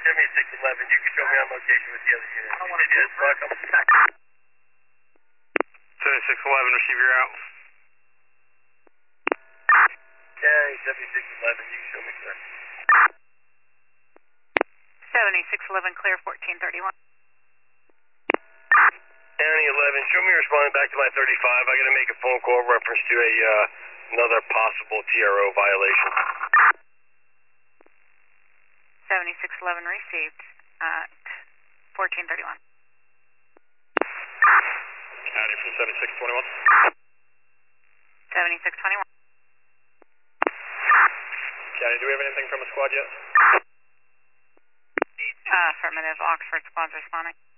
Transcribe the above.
7611, you can show me on location with the other unit. I don't want to do this, Buck. 7611, receive your out. County 7611, you can show me, sir. 7611, clear 1431. County 11, show me responding back to my 35. I got to make a phone call reference to another possible TRO violation. 7611 received at 1431. County from 7621. 7621. County, do we have anything from a squad yet? Affirmative, Oxford squad's responding.